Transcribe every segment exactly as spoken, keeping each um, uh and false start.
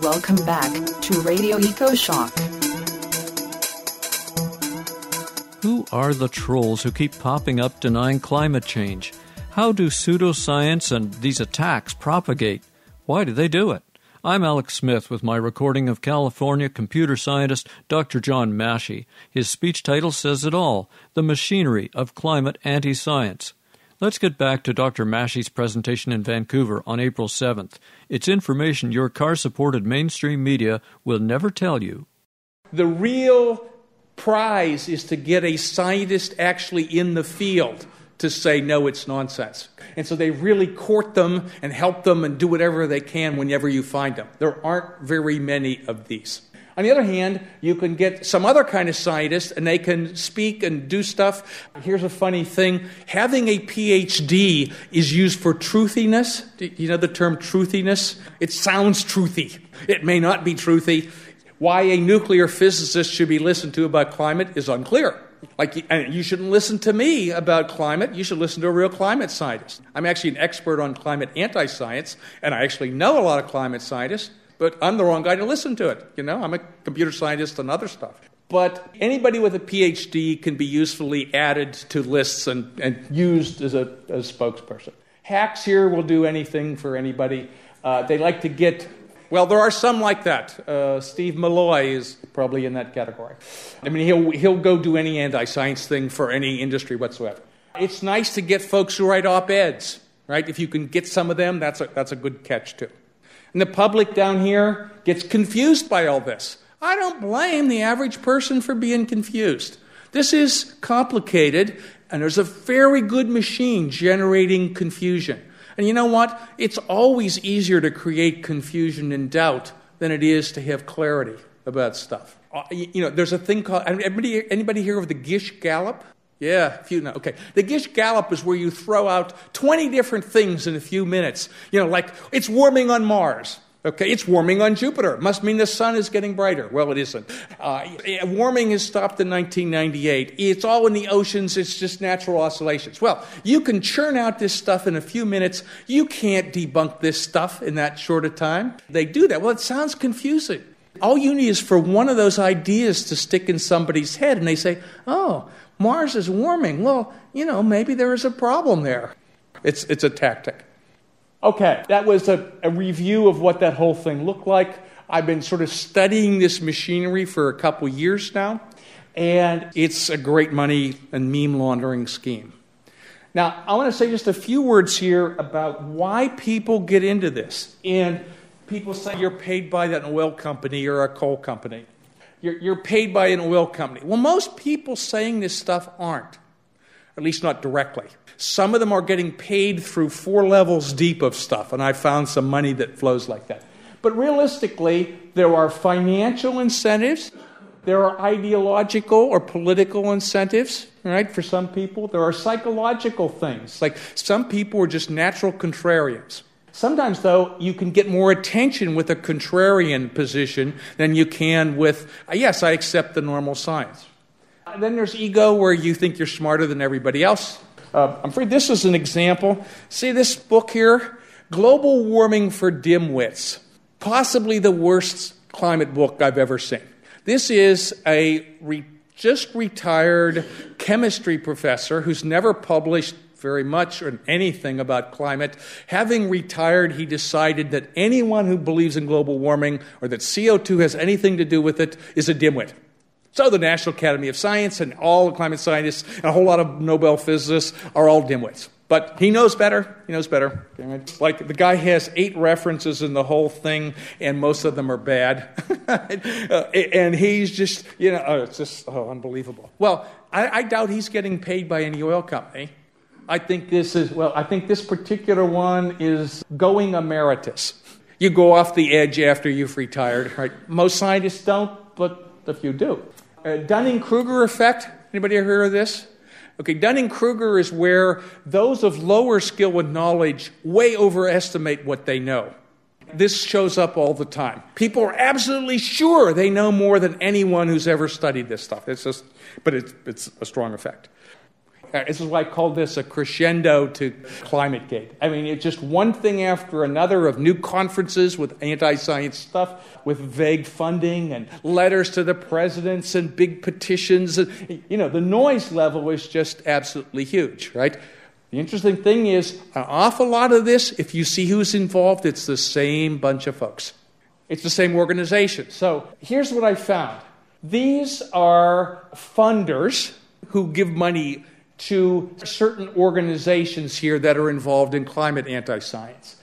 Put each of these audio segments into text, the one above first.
Welcome back to Radio EcoShock. Who are the trolls who keep popping up denying climate change? How do pseudoscience and these attacks propagate? Why do they do it? I'm Alex Smith with my recording of California computer scientist Doctor John Mashy. His speech title says it all, The Machinery of Climate Anti-Science. Let's get back to Doctor Mashy's presentation in Vancouver on April seventh. It's information your car-supported mainstream media will never tell you. The real prize is to get a scientist actually in the field to say, no, it's nonsense. And so they really court them and help them and do whatever they can whenever you find them. There aren't very many of these. On the other hand, you can get some other kind of scientist and they can speak and do stuff. Here's a funny thing. Having a P H D is used for truthiness. Do you know the term truthiness? It sounds truthy. It may not be truthy. Why a nuclear physicist should be listened to about climate is unclear. Like, you shouldn't listen to me about climate. You should listen to a real climate scientist. I'm actually an expert on climate anti-science, and I actually know a lot of climate scientists. But I'm the wrong guy to listen to it. You know, I'm a computer scientist and other stuff. But anybody with a P H D can be usefully added to lists and, and used as a as spokesperson. Hacks here will do anything for anybody. Uh, they like to get, well, there are some like that. Uh, Steve Malloy is probably in that category. I mean, he'll he'll go do any anti-science thing for any industry whatsoever. It's nice to get folks who write op-eds, right? If you can get some of them, that's a, that's a good catch, too. And the public down here gets confused by all this. I don't blame the average person for being confused. This is complicated, and there's a very good machine generating confusion. And you know what? It's always easier to create confusion and doubt than it is to have clarity about stuff. You know, there's a thing called, anybody, anybody hear of the Gish Gallop? Yeah, a few, no, okay. The Gish Gallop is where you throw out twenty different things in a few minutes. You know, like, it's warming on Mars. Okay, it's warming on Jupiter. Must mean the sun is getting brighter. Well, it isn't. Uh, warming has stopped in nineteen ninety-eight. It's all in the oceans. It's just natural oscillations. Well, you can churn out this stuff in a few minutes. You can't debunk this stuff in that short a time. They do that. Well, it sounds confusing. All you need is for one of those ideas to stick in somebody's head, and they say, oh, Mars is warming. Well, you know, maybe there is a problem there. It's it's a tactic. Okay, that was a, a review of what that whole thing looked like. I've been sort of studying this machinery for a couple years now, and it's a great money and meme laundering scheme. Now, I want to say just a few words here about why people get into this. And people say you're paid by an oil company or a coal company. You're, you're paid by an oil company. Well, most people saying this stuff aren't, at least not directly. Some of them are getting paid through four levels deep of stuff, and I found some money that flows like that. But realistically, there are financial incentives, there are ideological or political incentives, right, for some people. There are psychological things, like some people are just natural contrarians. Sometimes, though, you can get more attention with a contrarian position than you can with, uh, yes, I accept the normal science. Uh, then there's ego, where you think you're smarter than everybody else. Uh, I'm afraid this is an example. See this book here? Global Warming for Dimwits. Possibly the worst climate book I've ever seen. This is a re- just retired chemistry professor who's never published very much or anything about climate. Having retired, he decided that anyone who believes in global warming or that C O two has anything to do with it is a dimwit. So the National Academy of Science and all the climate scientists and a whole lot of Nobel physicists are all dimwits. But he knows better. He knows better. Like, the guy has eight references in the whole thing, and most of them are bad. And he's just, you know, oh, it's just oh, unbelievable. Well, I, I doubt he's getting paid by any oil company. I think this is, well, I think this particular one is going emeritus. You go off the edge after you've retired, right? Most scientists don't, but a few do. Uh, Dunning-Kruger effect. Anybody ever heard of this? Okay, Dunning-Kruger is where those of lower skill and knowledge way overestimate what they know. This shows up all the time. People are absolutely sure they know more than anyone who's ever studied this stuff. It's just, but it's, it's a strong effect. This is why I call this a crescendo to ClimateGate. I mean, it's just one thing after another of new conferences with anti-science stuff, with vague funding and letters to the presidents and big petitions. And, you know, the noise level is just absolutely huge, right? The interesting thing is, an awful lot of this, if you see who's involved, it's the same bunch of folks. It's the same organization. So here's what I found. These are funders who give money to certain organizations here that are involved in climate anti-science.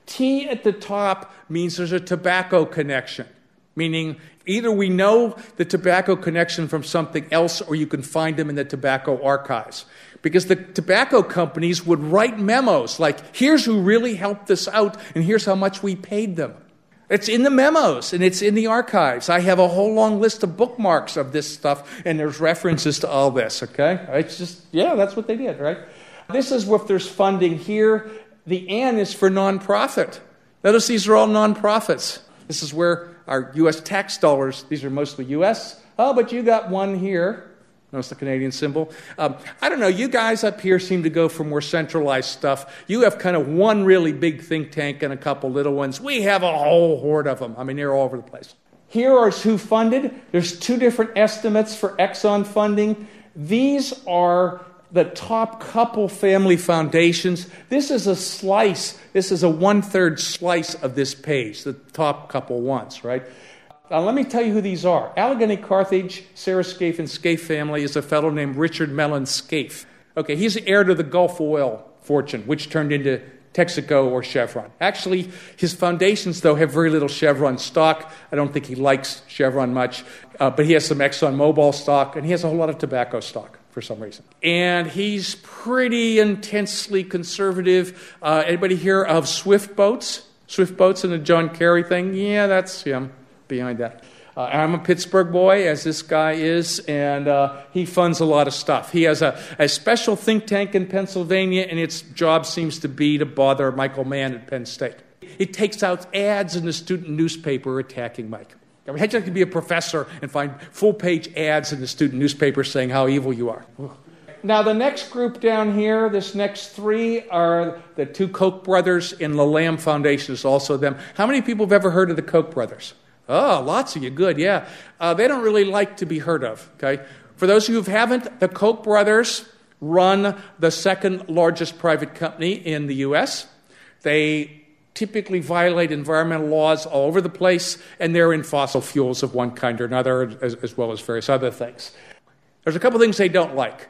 T at the top means there's a tobacco connection, meaning either we know the tobacco connection from something else or you can find them in the tobacco archives. Because the tobacco companies would write memos like, here's who really helped us out and here's how much we paid them. It's in the memos, and it's in the archives. I have a whole long list of bookmarks of this stuff, and there's references to all this, okay? It's just, yeah, that's what they did, right? This is if there's funding here. The N is for nonprofit. Notice these are all nonprofits. This is where our U S tax dollars, these are mostly U S. Oh, but you got one here. Notice the Canadian symbol. Um, I don't know, you guys up here seem to go for more centralized stuff. You have kind of one really big think tank and a couple little ones. We have a whole horde of them. I mean, they're all over the place. Here is who funded. There's two different estimates for Exxon funding. These are the top couple family foundations. This is a slice. This is a one-third slice of this page, the top couple ones, right? Now, let me tell you who these are. Allegheny Carthage, Sarah Scaife and Scaife family is a fellow named Richard Mellon Scaife. Okay, he's the heir to the Gulf oil fortune, which turned into Texaco or Chevron. Actually, his foundations, though, have very little Chevron stock. I don't think he likes Chevron much, uh, but he has some ExxonMobil stock, and he has a whole lot of tobacco stock for some reason. And he's pretty intensely conservative. Uh, anybody hear of Swift Boats? Swift Boats and the John Kerry thing? Yeah, that's him. Behind that. Uh, I'm a Pittsburgh boy, as this guy is, and uh, he funds a lot of stuff. He has a, a special think tank in Pennsylvania, and its job seems to be to bother Michael Mann at Penn State. It takes out ads in the student newspaper attacking Mike. I mean, how'd you like to be a professor and find full-page ads in the student newspaper saying how evil you are? Now, the next group down here, this next three, are the two Koch brothers, and the Lamb Foundation is also them. How many people have ever heard of the Koch brothers? Oh, lots of you. Good, yeah. Uh, they don't really like to be heard of, okay? For those of you who haven't, the Koch brothers run the second largest private company in the U S. They typically violate environmental laws all over the place, and they're in fossil fuels of one kind or another, as, as well as various other things. There's a couple things they don't like.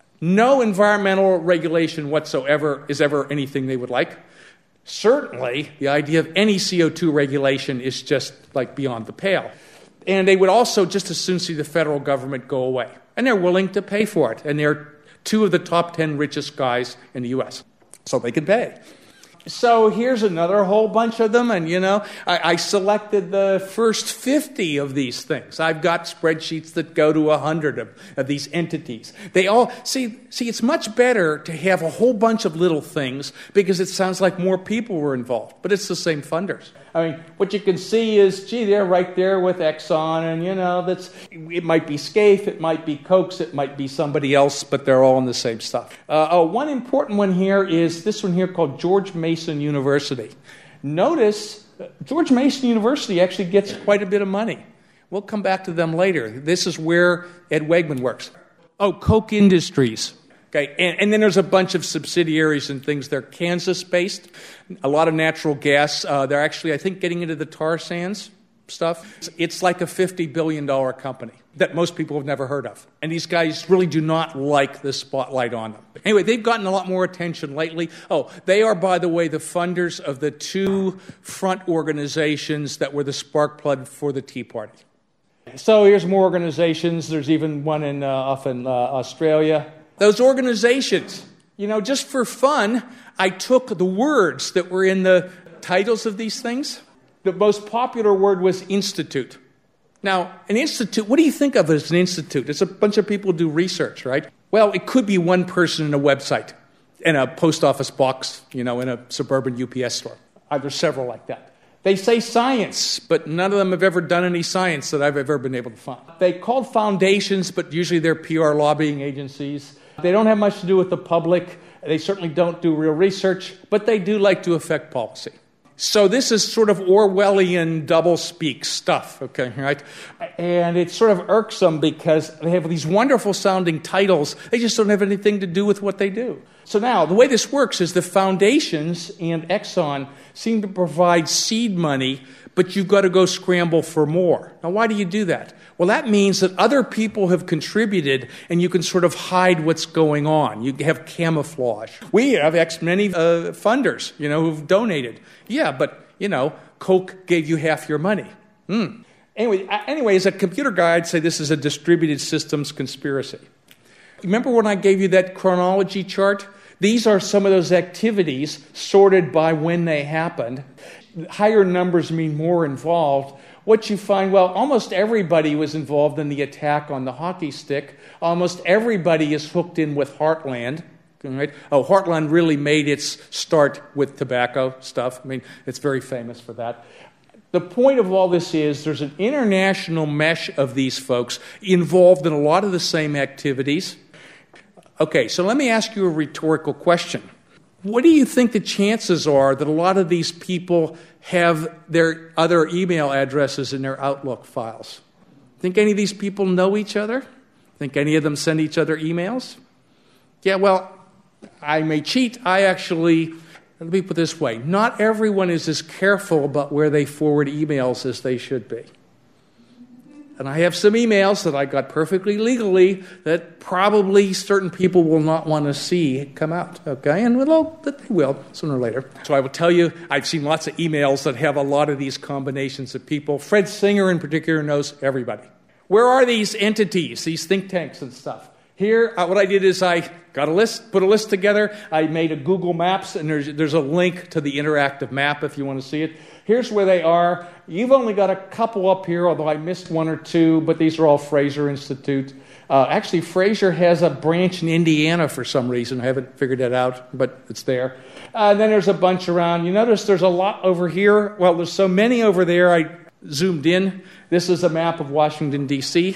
No environmental regulation whatsoever is ever anything they would like. Certainly, the idea of any C O two regulation is just like beyond the pale. And they would also just as soon see the federal government go away. And they're willing to pay for it. And they're two of the top ten richest guys in the U S. So they can pay. So here's another whole bunch of them. And, you know, I, I selected the first fifty of these things. I've got spreadsheets that go to one hundred of, of these entities. They all, see, see, it's much better to have a whole bunch of little things because it sounds like more people were involved. But it's the same funders. I mean, what you can see is, gee, they're right there with Exxon. And, you know, that's it might be Scaife, it might be Koch's, it might be somebody else, but they're all in the same stuff. Uh, oh, one important one here is this one here called George Mason University. Notice George Mason University actually gets quite a bit of money. We'll come back to them later. This is where Ed Wegman works. Oh, Koch Industries. Okay, and, and then there's a bunch of subsidiaries and things. They're Kansas-based, a lot of natural gas. Uh, they're actually, I think, getting into the tar sands stuff. It's like a fifty billion dollars company that most people have never heard of. And these guys really do not like the spotlight on them. Anyway, they've gotten a lot more attention lately. Oh, they are, by the way, the funders of the two front organizations that were the spark plug for the Tea Party. So here's more organizations. There's even one in uh, off in uh, Australia. Those organizations, you know, just for fun, I took the words that were in the titles of these things. The most popular word was institute. Now, an institute, what do you think of as an institute? It's a bunch of people who do research, right? Well, it could be one person in a website, in a post office box, you know, in a suburban U P S store. Uh, there's several like that. They say science, but none of them have ever done any science that I've ever been able to find. They called foundations, but usually they're P R lobbying agencies. They don't have much to do with the public. They certainly don't do real research, but they do like to affect policy. So this is sort of Orwellian double-speak stuff, okay, right? And it's sort of irksome because they have these wonderful-sounding titles. They just don't have anything to do with what they do. So now, the way this works is the foundations and Exxon seem to provide seed money, but you've got to go scramble for more. Now, why do you do that? Well, that means that other people have contributed, and you can sort of hide what's going on. You have camouflage. We have X many uh, funders, you know, who've donated. Yeah, but, you know, Coke gave you half your money. Hmm. Anyway, anyway, as a computer guy, I'd say this is a distributed systems conspiracy. Remember when I gave you that chronology chart? These are some of those activities sorted by when they happened. Higher numbers mean more involved. What you find, well, almost everybody was involved in the attack on the hockey stick. Almost everybody is hooked in with Heartland. Right? Oh, Heartland really made its start with tobacco stuff. I mean, it's very famous for that. The point of all this is there's an international mesh of these folks involved in a lot of the same activities. Okay, so let me ask you a rhetorical question. What do you think the chances are that a lot of these people have their other email addresses in their Outlook files? Think any of these people know each other? Think any of them send each other emails? Yeah, well, I may cheat. I actually, let me put it this way, not everyone is as careful about where they forward emails as they should be. And I have some emails that I got perfectly legally that probably certain people will not want to see come out, okay? And well, they will, sooner or later. So I will tell you, I've seen lots of emails that have a lot of these combinations of people. Fred Singer in particular knows everybody. Where are these entities, these think tanks and stuff? Here, uh, what I did is I got a list, put a list together. I made a Google Maps, and there's, there's a link to the interactive map if you want to see it. Here's where they are. You've only got a couple up here, although I missed one or two, but these are all Fraser Institute. Uh, actually, Fraser has a branch in Indiana for some reason. I haven't figured that out, but it's there. Uh, and then there's a bunch around. You notice there's a lot over here. Well, there's so many over there, I zoomed in. This is a map of Washington, D C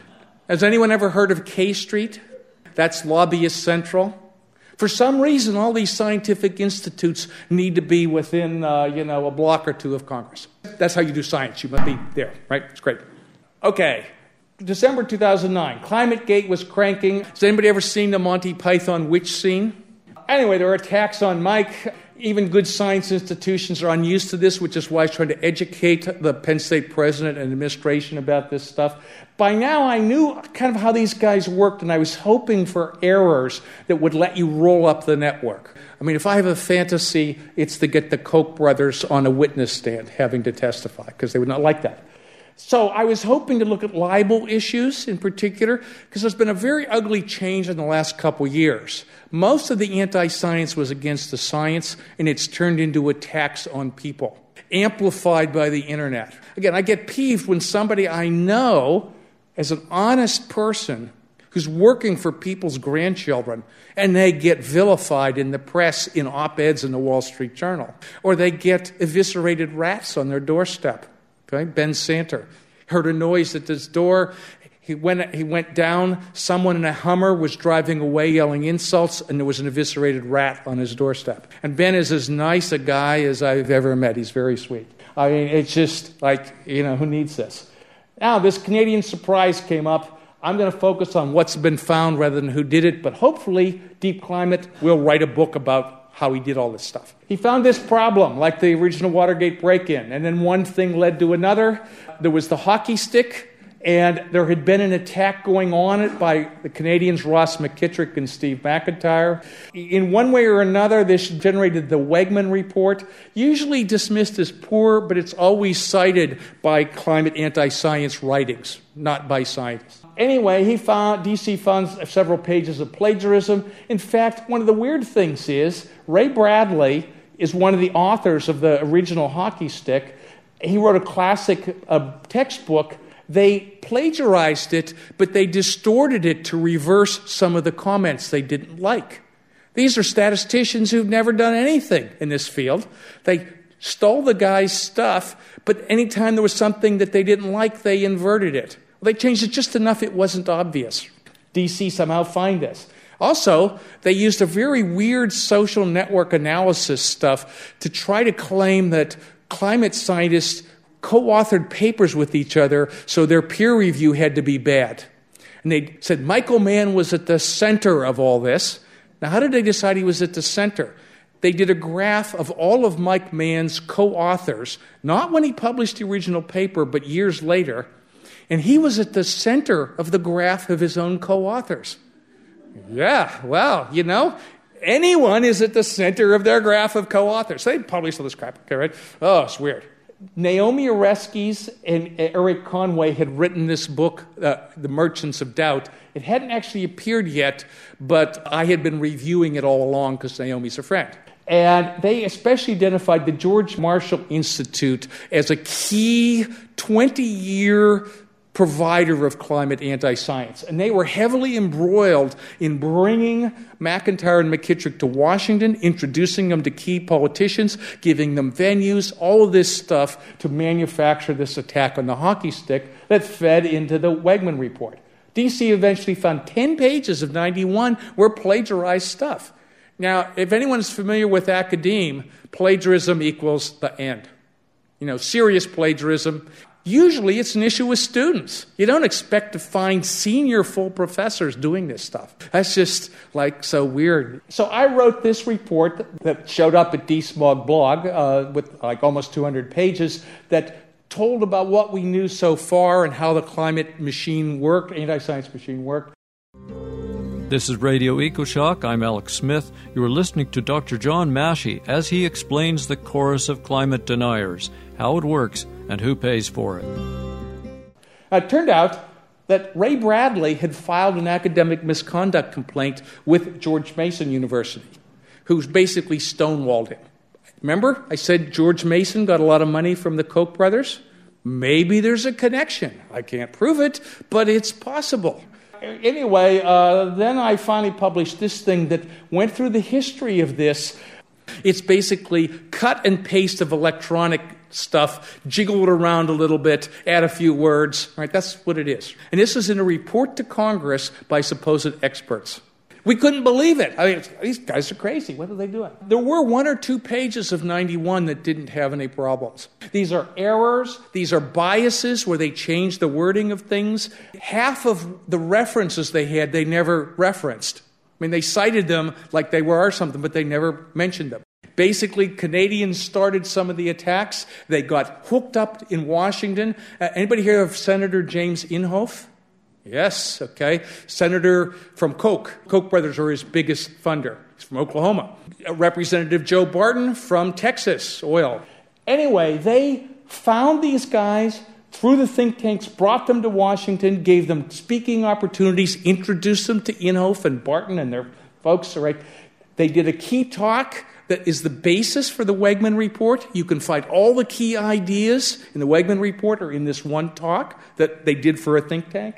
Has anyone ever heard of K Street? That's Lobbyist Central. For some reason, all these scientific institutes need to be within, uh, you know, a block or two of Congress. That's how you do science. You must be there, right? It's great. Okay, December two thousand nine. ClimateGate was cranking. Has anybody ever seen the Monty Python witch scene? Anyway, there are attacks on Mike. Even good science institutions are unused to this, which is why I was trying to educate the Penn State president and administration about this stuff. By now, I knew kind of how these guys worked, and I was hoping for errors that would let you roll up the network. I mean, if I have a fantasy, it's to get the Koch brothers on a witness stand having to testify, because they would not like that. So I was hoping to look at libel issues in particular, because there's been a very ugly change in the last couple years. Most of the anti-science was against the science, and it's turned into attacks on people, amplified by the internet. Again, I get peeved when somebody I know as an honest person who's working for people's grandchildren, and they get vilified in the press in op-eds in the Wall Street Journal, or they get eviscerated rats on their doorstep. Okay, Ben Santer heard a noise at his door. He went, he went down. Someone in a Hummer was driving away yelling insults, and there was an eviscerated rat on his doorstep. And Ben is as nice a guy as I've ever met. He's very sweet. I mean, it's just like, you know, who needs this? Now, this Canadian surprise came up. I'm going to focus on what's been found rather than who did it, but hopefully Deep Climate will write a book about how he did all this stuff. He found this problem, like the original Watergate break-in, and then one thing led to another. There was the hockey stick, and there had been an attack going on it by the Canadians Ross McKittrick and Steve McIntyre. In one way or another, this generated the Wegman report, usually dismissed as poor, but it's always cited by climate anti-science writings, not by scientists. Anyway, he found, D C found several pages of plagiarism. In fact, one of the weird things is, Ray Bradley is one of the authors of the original hockey stick. He wrote a classic uh, textbook. They plagiarized it, but they distorted it to reverse some of the comments they didn't like. These are statisticians who've never done anything in this field. They stole the guy's stuff, but anytime there was something that they didn't like, they inverted it. Well, they changed it just enough it wasn't obvious. D C somehow find this. Also, they used a very weird social network analysis stuff to try to claim that climate scientists co-authored papers with each other, so their peer review had to be bad. And they said Michael Mann was at the center of all this. Now, how did they decide he was at the center? They did a graph of all of Mike Mann's co-authors, not when he published the original paper, but years later, and he was at the center of the graph of his own co-authors. Yeah, well, you know, anyone is at the center of their graph of co-authors. They published all this crap, okay, right? Oh, it's weird. Naomi Oreskes and Eric Conway had written this book, uh, The Merchants of Doubt. It hadn't actually appeared yet, but I had been reviewing it all along because Naomi's a friend. And they especially identified the George Marshall Institute as a key twenty-year provider of climate anti-science. And they were heavily embroiled in bringing McIntyre and McKittrick to Washington, introducing them to key politicians, giving them venues, all of this stuff to manufacture this attack on the hockey stick that fed into the Wegman report. D C eventually found ten pages of ninety-one were plagiarized stuff. Now, if anyone's familiar with academe, plagiarism equals the end. You know, serious plagiarism. Usually it's an issue with students. You don't expect to find senior full professors doing this stuff. That's just like so weird. So I wrote this report that showed up at D S M O G blog uh, with like almost two hundred pages that told about what we knew so far and how the climate machine worked, anti-science machine worked. This is Radio EcoShock. I'm Alex Smith. You are listening to Doctor John Mashy as he explains the chorus of climate deniers, how it works, and who pays for it. It turned out that Ray Bradley had filed an academic misconduct complaint with George Mason University, who's basically stonewalled him. Remember, I said George Mason got a lot of money from the Koch brothers? Maybe there's a connection. I can't prove it, but it's possible. Anyway, uh, then I finally published this thing that went through the history of this. It's basically cut and paste of electronic stuff, jiggle it around a little bit, add a few words. Right? That's what it is. And this is in a report to Congress by supposed experts. We couldn't believe it. I mean, these guys are crazy. What are they doing? There were one or two pages of ninety-one that didn't have any problems. These are errors. These are biases where they changed the wording of things. Half of the references they had, they never referenced. I mean, they cited them like they were something, but they never mentioned them. Basically, Canadians started some of the attacks. They got hooked up in Washington. Uh, anybody hear of Senator James Inhofe? Yes, okay. Senator from Koch. Koch brothers are his biggest funder. He's from Oklahoma. Representative Joe Barton from Texas, oil. Anyway, they found these guys through the think tanks, brought them to Washington, gave them speaking opportunities, introduced them to Inhofe and Barton and their folks. Right? They did a key talk that is the basis for the Wegman report. You can find all the key ideas in the Wegman report or in this one talk that they did for a think tank.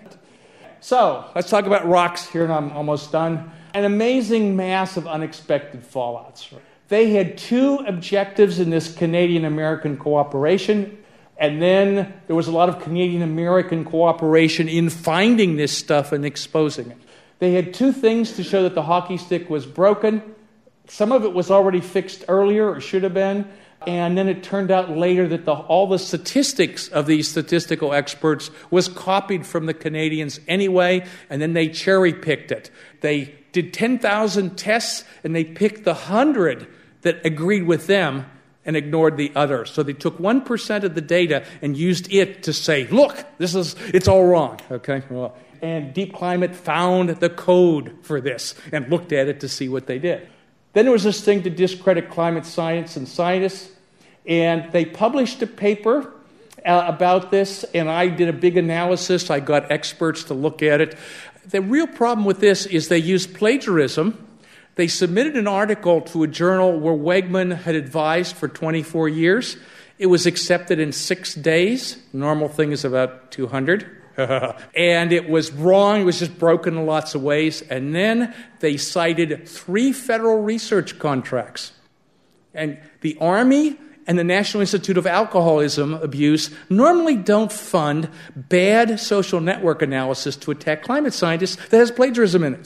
So, let's talk about rocks here, and I'm almost done. An amazing mass of unexpected fallouts. They had two objectives in this Canadian-American cooperation, and then there was a lot of Canadian-American cooperation in finding this stuff and exposing it. They had two things to show that the hockey stick was broken. Some of it was already fixed earlier, or should have been. And then it turned out later that the, all the statistics of these statistical experts was copied from the Canadians anyway, and then they cherry-picked it. They did ten thousand tests, and they picked the one hundred that agreed with them and ignored the others. So they took one percent of the data and used it to say, look, this is it's all wrong. Okay. Well, and Deep Climate found the code for this and looked at it to see what they did. Then there was this thing to discredit climate science and scientists, and they published a paper uh, about this, and I did a big analysis. I got experts to look at it. The real problem with this is they used plagiarism. They submitted an article to a journal where Wegman had advised for twenty-four years. It was accepted in six days. The normal thing is about two hundred. And it was wrong. It was just broken in lots of ways. And then they cited three federal research contracts. And the Army and the National Institute of Alcoholism Abuse normally don't fund bad social network analysis to attack climate scientists that has plagiarism in it.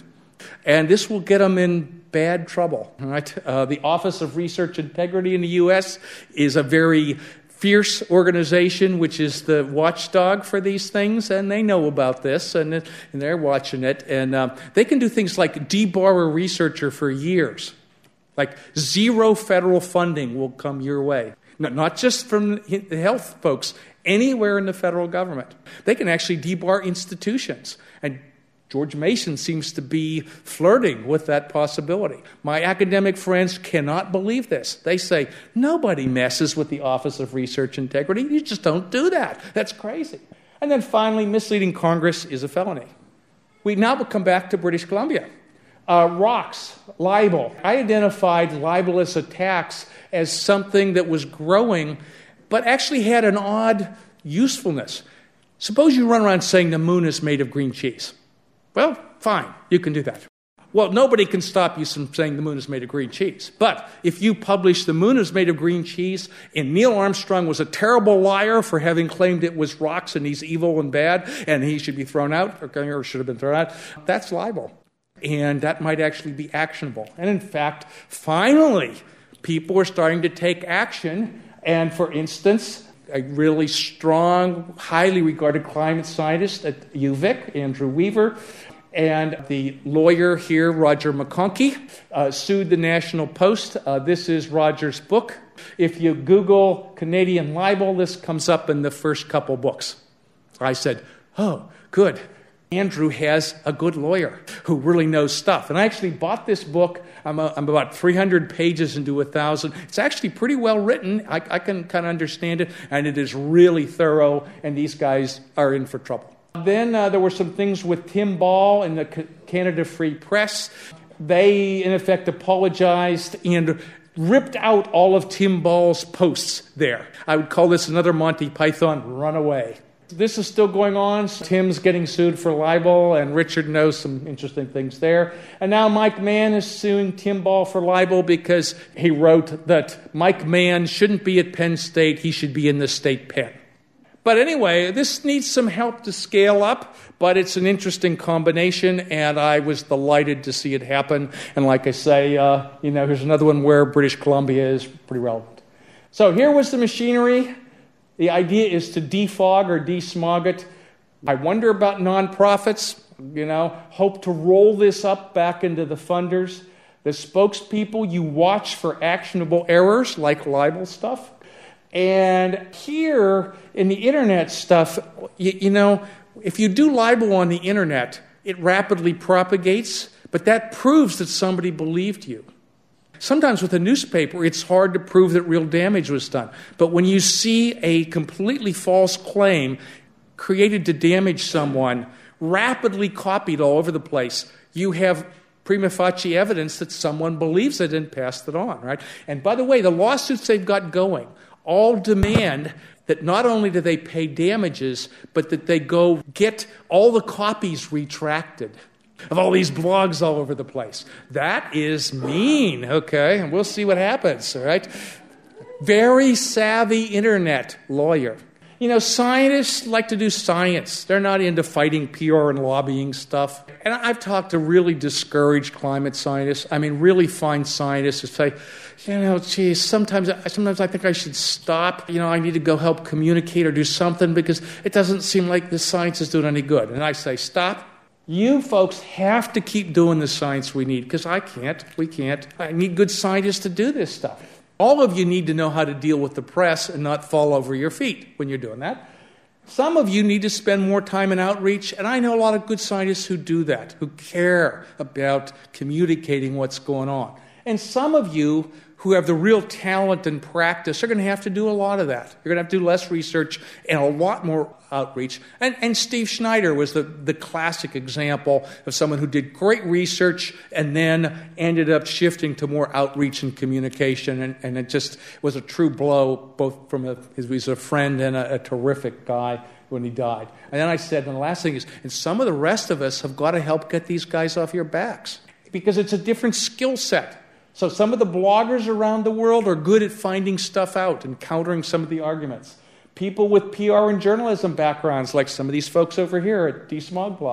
And this will get them in bad trouble. Right? Uh, the Office of Research Integrity in the U S is a very fierce organization, which is the watchdog for these things, and they know about this, and, and they're watching it. And um, they can do things like debar a researcher for years. Like zero federal funding will come your way. No, not just from the health folks, anywhere in the federal government. They can actually debar institutions. And George Mason seems to be flirting with that possibility. My academic friends cannot believe this. They say, nobody messes with the Office of Research Integrity. You just don't do that. That's crazy. And then finally, misleading Congress is a felony. We now will come back to British Columbia. Uh, rocks, libel. I identified libelous attacks as something that was growing, but actually had an odd usefulness. Suppose you run around saying the moon is made of green cheese. Well, fine, you can do that. Well, nobody can stop you from saying the moon is made of green cheese. But if you publish the moon is made of green cheese, and Neil Armstrong was a terrible liar for having claimed it was rocks and he's evil and bad, and he should be thrown out, or should have been thrown out, that's libel. And that might actually be actionable. And in fact, finally, people are starting to take action. And for instance, a really strong, highly regarded climate scientist at U Vic, Andrew Weaver, and the lawyer here, Roger McConkie, uh, sued the National Post. Uh, this is Roger's book. If you Google Canadian libel, this comes up in the first couple books. I said, oh, good. Andrew has a good lawyer who really knows stuff. And I actually bought this book. I'm, a, I'm about three hundred pages into a thousand. It's actually pretty well written. I, I can kind of understand it. And it is really thorough. And these guys are in for trouble. Then uh, there were some things with Tim Ball and the C- Canada Free Press. They, in effect, apologized and ripped out all of Tim Ball's posts there. I would call this another Monty Python runaway. This is still going on. Tim's getting sued for libel, and Richard knows some interesting things there. And now Mike Mann is suing Tim Ball for libel because he wrote that Mike Mann shouldn't be at Penn State, he should be in the state pen. But anyway, this needs some help to scale up, but it's an interesting combination, and I was delighted to see it happen. And like I say, uh, you know, here's another one where British Columbia is pretty relevant. So here was the machinery. The idea is to defog or desmog it. I wonder about nonprofits, you know, hope to roll this up back into the funders. The spokespeople, you watch for actionable errors like libel stuff. And here in the internet stuff, you, you know, if you do libel on the internet, it rapidly propagates, but that proves that somebody believed you. Sometimes with a newspaper, it's hard to prove that real damage was done. But when you see a completely false claim created to damage someone, rapidly copied all over the place, you have prima facie evidence that someone believes it and passed it on, right? And by the way, the lawsuits they've got going all demand that not only do they pay damages, but that they go get all the copies retracted of all these blogs all over the place. That is mean, okay? And we'll see what happens, all right? Very savvy internet lawyer. You know, scientists like to do science. They're not into fighting P R and lobbying stuff. And I've talked to really discouraged climate scientists. I mean, really fine scientists who say, you know, geez, sometimes, sometimes I think I should stop. You know, I need to go help communicate or do something because it doesn't seem like the science is doing any good. And I say, stop. You folks have to keep doing the science we need because I can't, we can't. I need good scientists to do this stuff. All of you need to know how to deal with the press and not fall over your feet when you're doing that. Some of you need to spend more time in outreach, and I know a lot of good scientists who do that, who care about communicating what's going on. And some of you who have the real talent and practice are going to have to do a lot of that. You're going to have to do less research and a lot more outreach. And, and Steve Schneider was the, the classic example of someone who did great research and then ended up shifting to more outreach and communication. And, and it just was a true blow, both from a, he was a friend and a, a terrific guy when he died. And then I said, and the last thing is, and some of the rest of us have got to help get these guys off your backs because it's a different skill set. So some of the bloggers around the world are good at finding stuff out and countering some of the arguments. People with P R and journalism backgrounds, like some of these folks over here at DeSmogBlog,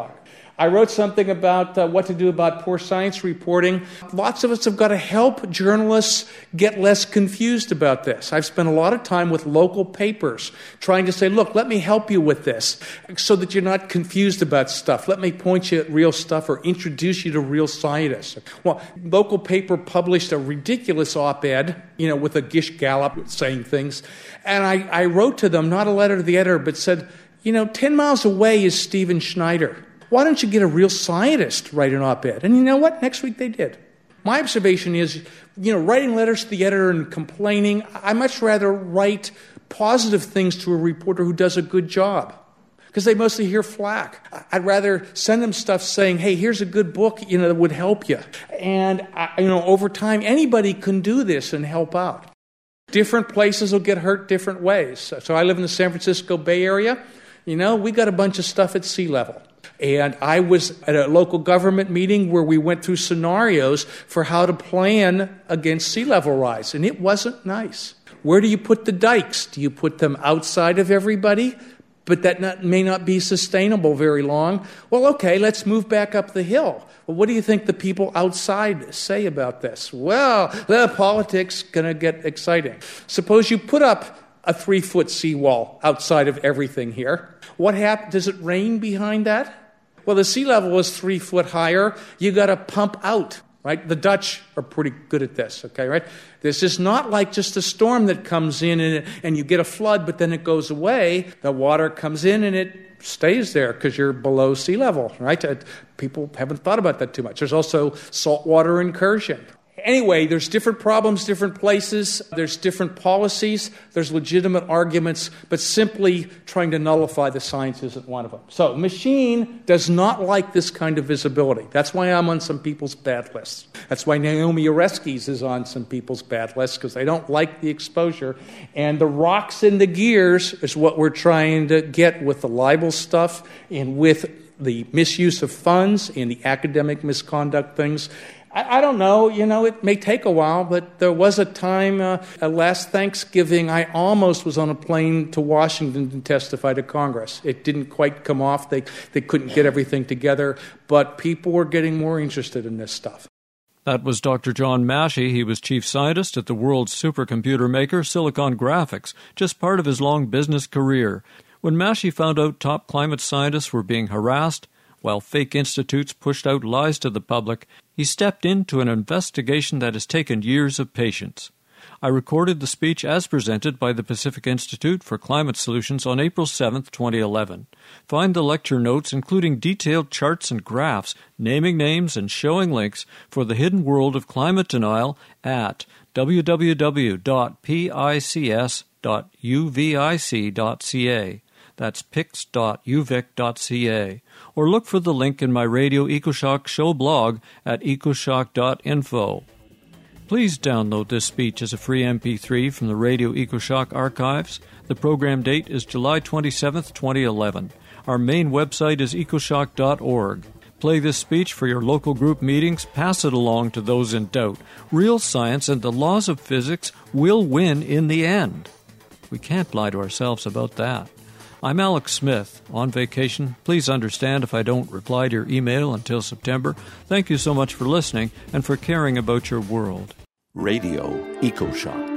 I wrote something about uh, what to do about poor science reporting. Lots of us have got to help journalists get less confused about this. I've spent a lot of time with local papers trying to say, look, let me help you with this so that you're not confused about stuff. Let me point you at real stuff or introduce you to real scientists. Well, local paper published a ridiculous op-ed, you know, with a Gish Gallop saying things. And I, I wrote to them, not a letter to the editor, but said, you know, ten miles away is Stephen Schneider. Why don't you get a real scientist to write an op-ed? And you know what? Next week they did. My observation is, you know, writing letters to the editor and complaining, I much rather write positive things to a reporter who does a good job, because they mostly hear flack. I'd rather send them stuff saying, hey, here's a good book, you know, that would help you. And, you know, over time, anybody can do this and help out. Different places will get hurt different ways. So I live in the San Francisco Bay Area. You know, we got a bunch of stuff at sea level. And I was at a local government meeting where we went through scenarios for how to plan against sea level rise. And it wasn't nice. Where do you put the dikes? Do you put them outside of everybody? But that not, may not be sustainable very long. Well, okay, let's move back up the hill. Well, what do you think the people outside say about this? Well, the politics going to get exciting. Suppose you put up a three-foot seawall outside of everything here. What happens? Does it rain behind that? Well, the sea level is three foot higher. You got to pump out, right? The Dutch are pretty good at this, okay, right? This is not like just a storm that comes in and, and you get a flood, but then it goes away. The water comes in and it stays there because you're below sea level, right? People haven't thought about that too much. There's also saltwater incursion. Anyway, there's different problems, different places. There's different policies. There's legitimate arguments, but simply trying to nullify the science isn't one of them. So, machine does not like this kind of visibility. That's why I'm on some people's bad lists. That's why Naomi Oreskes is on some people's bad lists, because they don't like the exposure. And the rocks in the gears is what we're trying to get with the libel stuff and with the misuse of funds and the academic misconduct things. I don't know, you know, it may take a while, but there was a time, uh, last Thanksgiving, I almost was on a plane to Washington to testify to Congress. It didn't quite come off. They, they couldn't get everything together, but people were getting more interested in this stuff. That was Doctor John Mashy. He was chief scientist at the world's supercomputer maker, Silicon Graphics, just part of his long business career. When Mashy found out top climate scientists were being harassed, while fake institutes pushed out lies to the public, he stepped into an investigation that has taken years of patience. I recorded the speech as presented by the Pacific Institute for Climate Solutions on April seventh, twenty eleven. Find the lecture notes, including detailed charts and graphs, naming names and showing links for the hidden world of climate denial at w w w dot pics dot u v i c dot c a. That's pics dot u v i c dot c a. Or look for the link in my Radio EcoShock show blog at ecoshock dot info. Please download this speech as a free M P three from the Radio EcoShock archives. The program date is July twenty-seventh, twenty eleven. Our main website is ecoshock dot org. Play this speech for your local group meetings. Pass it along to those in doubt. Real science and the laws of physics will win in the end. We can't lie to ourselves about that. I'm Alex Smith, on vacation. Please understand if I don't reply to your email until September. Thank you so much for listening and for caring about your world. Radio EcoShock.